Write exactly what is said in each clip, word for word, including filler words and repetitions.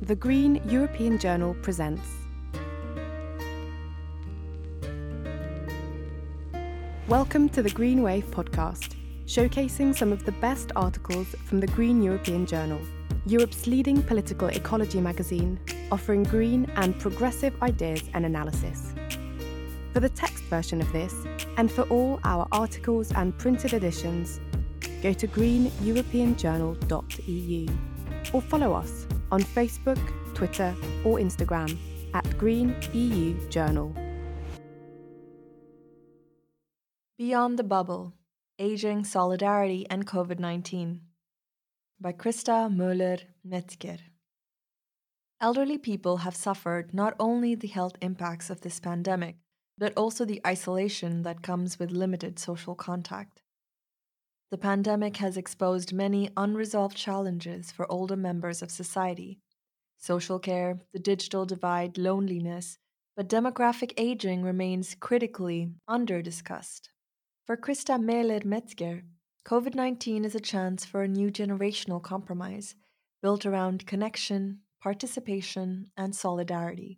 The Green European Journal presents Welcome to the Green Wave podcast, showcasing some of the best articles from the Green European Journal, Europe's leading political ecology magazine, offering green and progressive ideas and analysis. For the text version of this, and for all our articles and printed editions, go to green european journal dot e u or follow us on Facebook, Twitter or Instagram at Green E U Journal. Beyond the Bubble, Aging, Solidarity and COVID nineteen by Christa Möller-Metzger. Elderly people have suffered not only the health impacts of this pandemic, but also the isolation that comes with limited social contact. The pandemic has exposed many unresolved challenges for older members of society: social care, the digital divide, loneliness, but demographic aging remains critically under-discussed. For Christa Möller-Metzger, COVID nineteen is a chance for a new generational compromise built around connection, participation, and solidarity.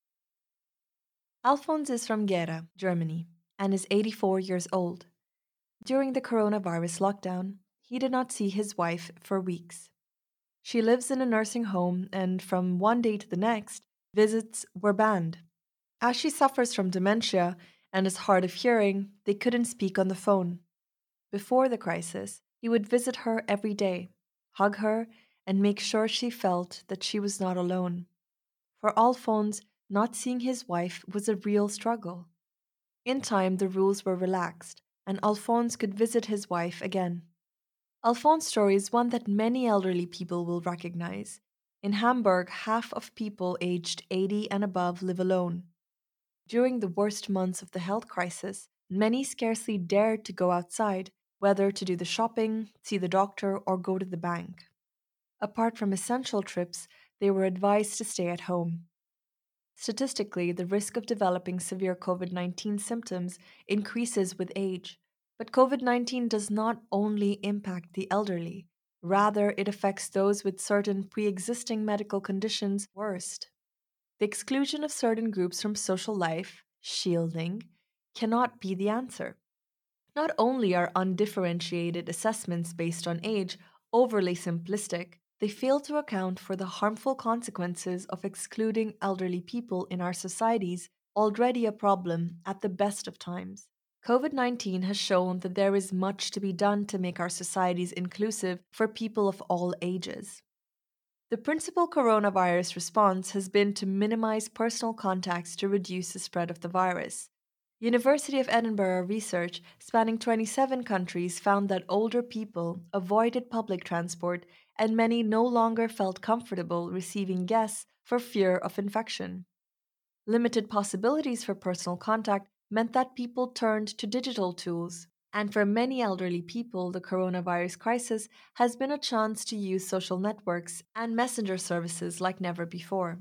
Alphonse is from Gera, Germany, and is eighty-four years old. During the coronavirus lockdown, he did not see his wife for weeks. She lives in a nursing home and, from one day to the next, visits were banned. As she suffers from dementia and is hard of hearing, they couldn't speak on the phone. Before the crisis, he would visit her every day, hug her, and make sure she felt that she was not alone. For Alphonse, not seeing his wife was a real struggle. In time, the rules were relaxed, and Alphonse could visit his wife again. Alphonse's story is one that many elderly people will recognize. In Hamburg, half of people aged eighty and above live alone. During the worst months of the health crisis, many scarcely dared to go outside, whether to do the shopping, see the doctor, or go to the bank. Apart from essential trips, they were advised to stay at home. Statistically, the risk of developing severe COVID nineteen symptoms increases with age, but COVID nineteen does not only impact the elderly, rather it affects those with certain pre-existing medical conditions worst. The exclusion of certain groups from social life, shielding, cannot be the answer. Not only are undifferentiated assessments based on age overly simplistic, they fail to account for the harmful consequences of excluding elderly people in our societies, already a problem at the best of times. COVID nineteen has shown that there is much to be done to make our societies inclusive for people of all ages. The principal coronavirus response has been to minimize personal contacts to reduce the spread of the virus. University of Edinburgh research spanning twenty-seven countries found that older people avoided public transport and many no longer felt comfortable receiving guests for fear of infection. Limited possibilities for personal contact meant that people turned to digital tools, and for many elderly people, the coronavirus crisis has been a chance to use social networks and messenger services like never before.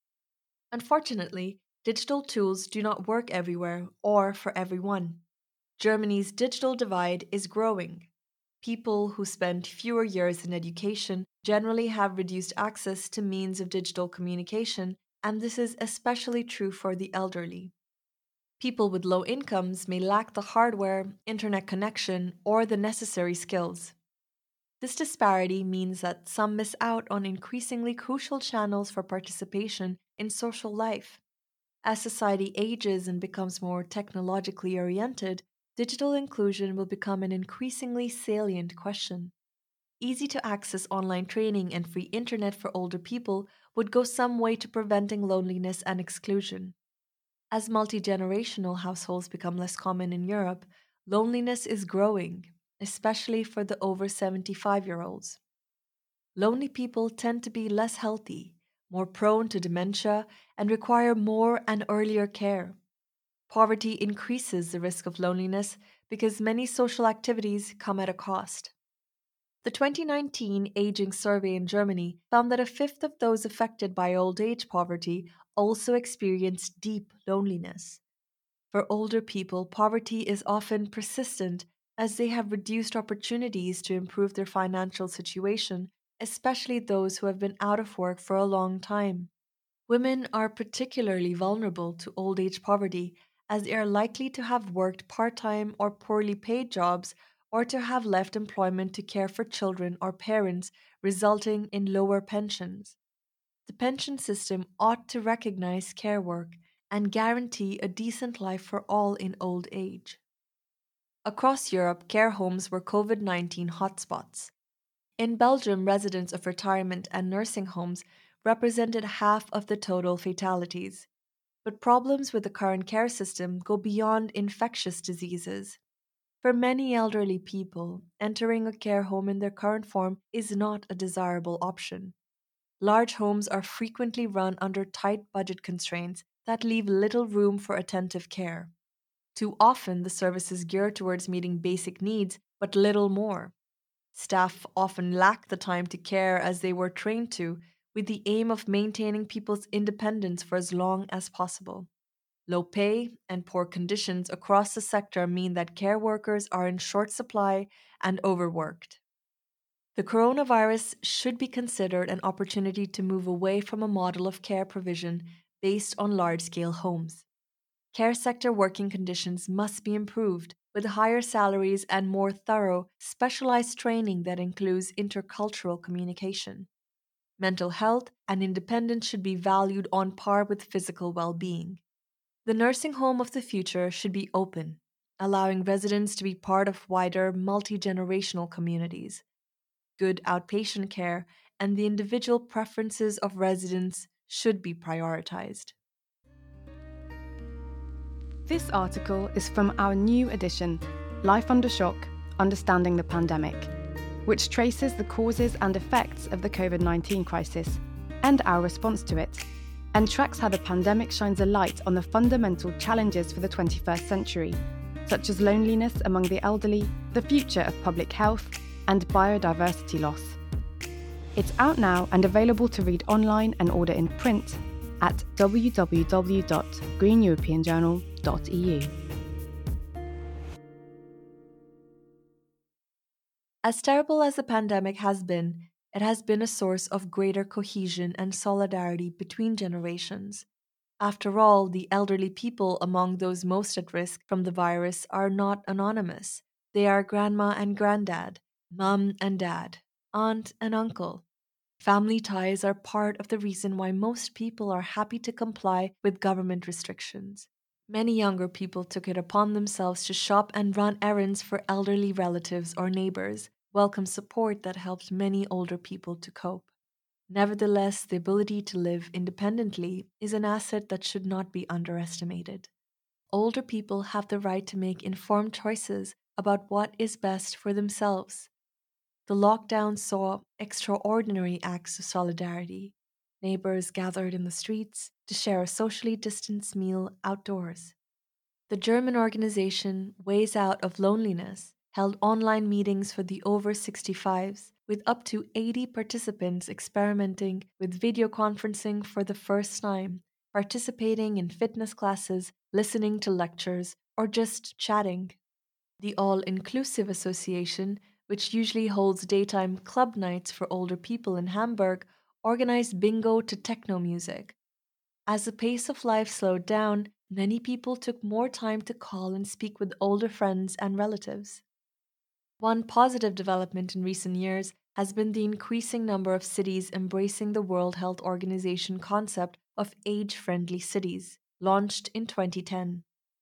Unfortunately, digital tools do not work everywhere or for everyone. Germany's digital divide is growing. People who spend fewer years in education generally have reduced access to means of digital communication, and this is especially true for the elderly. People with low incomes may lack the hardware, internet connection, or the necessary skills. This disparity means that some miss out on increasingly crucial channels for participation in social life. As society ages and becomes more technologically oriented, digital inclusion will become an increasingly salient question. Easy to access online training and free internet for older people would go some way to preventing loneliness and exclusion. As multi-generational households become less common in Europe, loneliness is growing, especially for the over seventy-five-year-olds. Lonely people tend to be less healthy, more prone to dementia, and require more and earlier care. Poverty increases the risk of loneliness because many social activities come at a cost. The twenty nineteen Aging Survey in Germany found that a fifth of those affected by old age poverty also experienced deep loneliness. For older people, poverty is often persistent as they have reduced opportunities to improve their financial situation especially those who have been out of work for a long time. Women are particularly vulnerable to old age poverty as they are likely to have worked part time or poorly paid jobs or to have left employment to care for children or parents, resulting in lower pensions. The pension system ought to recognize care work and guarantee a decent life for all in old age. Across Europe, care homes were COVID nineteen hotspots. In Belgium, residents of retirement and nursing homes represented half of the total fatalities. But problems with the current care system go beyond infectious diseases. For many elderly people, entering a care home in their current form is not a desirable option. Large homes are frequently run under tight budget constraints that leave little room for attentive care. Too often, the service is geared towards meeting basic needs, but little more. Staff often lack the time to care as they were trained to, with the aim of maintaining people's independence for as long as possible. Low pay and poor conditions across the sector mean that care workers are in short supply and overworked. The coronavirus should be considered an opportunity to move away from a model of care provision based on large scale homes. Care sector working conditions must be improved with higher salaries and more thorough, specialized training that includes intercultural communication. Mental health and independence should be valued on par with physical well being. The nursing home of the future should be open, allowing residents to be part of wider, multi generational communities. Good outpatient care and the individual preferences of residents should be prioritized. This article is from our new edition, Life Under Shock Understanding the Pandemic, which traces the causes and effects of the COVID nineteen crisis and our response to it, and tracks how the pandemic shines a light on the fundamental challenges for the twenty-first century, such as loneliness among the elderly, the future of public health, and biodiversity loss. It's out now and available to read online and order in print at w w w dot green european journal dot e u. As terrible as the pandemic has been, it has been a source of greater cohesion and solidarity between generations. After all, the elderly people among those most at risk from the virus are not anonymous. They are grandma and granddad, mum and dad, aunt and uncle. Family ties are part of the reason why most people are happy to comply with government restrictions. Many younger people took it upon themselves to shop and run errands for elderly relatives or neighbors, welcome support that helped many older people to cope. Nevertheless, the ability to live independently is an asset that should not be underestimated. Older people have the right to make informed choices about what is best for themselves. The lockdown saw extraordinary acts of solidarity. Neighbors gathered in the streets to share a socially distanced meal outdoors. The German organization Ways Out of Loneliness held online meetings for the over sixty-fives, with up to eighty participants experimenting with video conferencing for the first time, participating in fitness classes, listening to lectures, or just chatting. The All Inclusive Association, which usually holds daytime club nights for older people in Hamburg, organized bingo to techno music. As the pace of life slowed down, many people took more time to call and speak with older friends and relatives. One positive development in recent years has been the increasing number of cities embracing the World Health Organization concept of age-friendly cities, launched in twenty ten.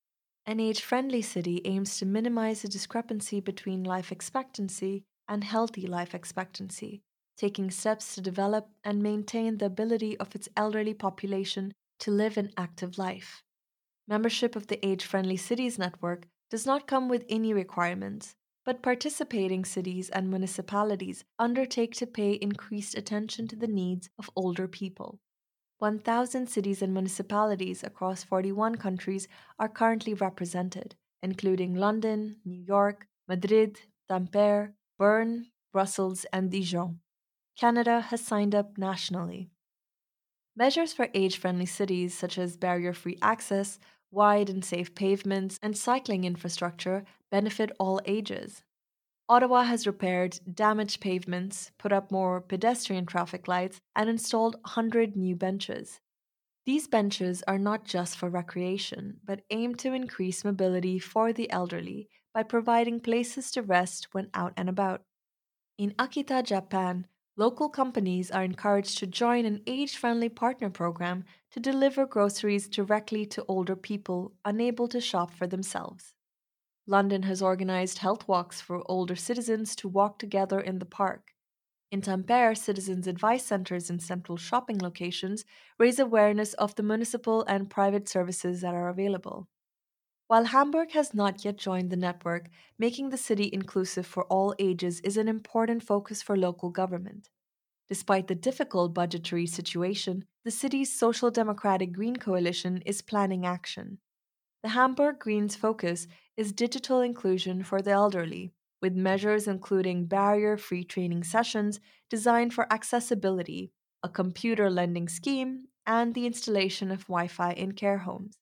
An age-friendly city aims to minimize the discrepancy between life expectancy and healthy life expectancy, taking steps to develop and maintain the ability of its elderly population to live an active life. Membership of the Age-Friendly Cities Network does not come with any requirements, but participating cities and municipalities undertake to pay increased attention to the needs of older people. one thousand cities and municipalities across forty-one countries are currently represented, including London, New York, Madrid, Tampere, Bern, Brussels, and Dijon. Canada has signed up nationally. Measures for age-friendly cities such as barrier-free access, wide and safe pavements, and cycling infrastructure benefit all ages. Ottawa has repaired damaged pavements, put up more pedestrian traffic lights, and installed one hundred new benches. These benches are not just for recreation, but aim to increase mobility for the elderly by providing places to rest when out and about. In Akita, Japan, local companies are encouraged to join an age friendly partner program to deliver groceries directly to older people unable to shop for themselves. London has organized health walks for older citizens to walk together in the park. In Tampere, citizens' advice centers in central shopping locations raise awareness of the municipal and private services that are available. While Hamburg has not yet joined the network, making the city inclusive for all ages is an important focus for local government. Despite the difficult budgetary situation, the city's Social Democratic Green Coalition is planning action. The Hamburg Greens focus is digital inclusion for the elderly, with measures including barrier free training sessions designed for accessibility, a computer lending scheme, and the installation of Wi Fi in care homes.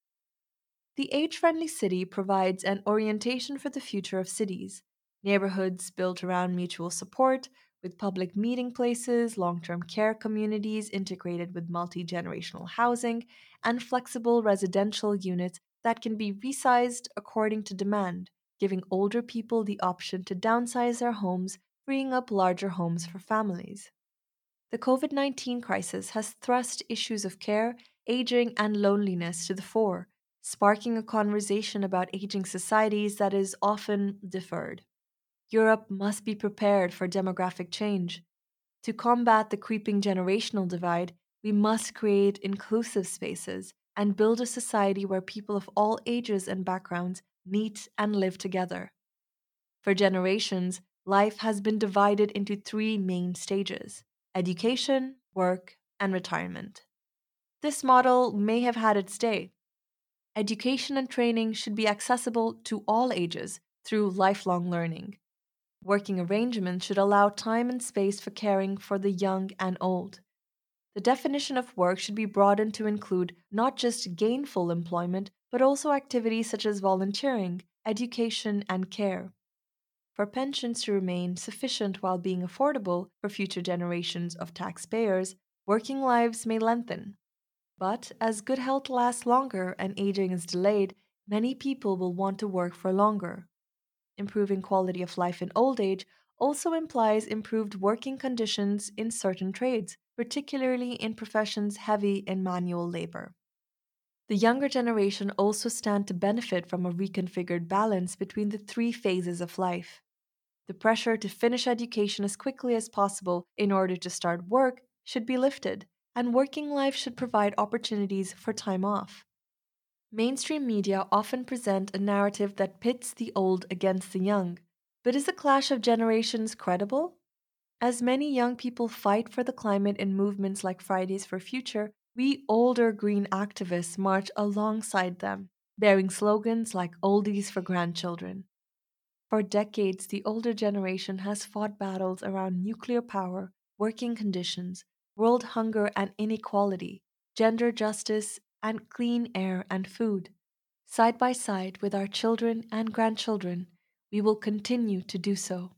The age friendly city provides an orientation for the future of cities, neighborhoods built around mutual support, with public meeting places, long term care communities integrated with multi generational housing, and flexible residential units that can be resized according to demand, giving older people the option to downsize their homes, freeing up larger homes for families. The COVID nineteen crisis has thrust issues of care, aging, and loneliness to the fore, sparking a conversation about aging societies that is often deferred. Europe must be prepared for demographic change. To combat the creeping generational divide, we must create inclusive spaces and build a society where people of all ages and backgrounds meet and live together. For generations, life has been divided into three main stages: education, work, and retirement. This model may have had its day. Education and training should be accessible to all ages through lifelong learning. Working arrangements should allow time and space for caring for the young and old. The definition of work should be broadened to include not just gainful employment, but also activities such as volunteering, education, and care. For pensions to remain sufficient while being affordable for future generations of taxpayers, working lives may lengthen. But as good health lasts longer and aging is delayed, many people will want to work for longer. Improving quality of life in old age also implies improved working conditions in certain trades, particularly in professions heavy in manual labor. The younger generation also stand to benefit from a reconfigured balance between the three phases of life. The pressure to finish education as quickly as possible in order to start work should be lifted, and working life should provide opportunities for time off. Mainstream media often present a narrative that pits the old against the young, but is a clash of generations credible? As many young people fight for the climate in movements like Fridays for Future, we older green activists march alongside them, bearing slogans like Oldies for Grandchildren. For decades, the older generation has fought battles around nuclear power, working conditions, world hunger and inequality, gender justice, and clean air and food. Side by side with our children and grandchildren, we will continue to do so.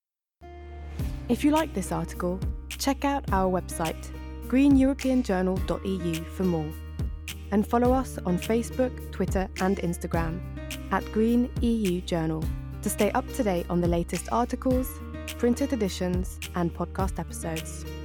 If you like this article, check out our website, green european journal dot e u, for more. And follow us on Facebook, Twitter, and Instagram at Green E U Journal to stay up to date on the latest articles, printed editions, and podcast episodes.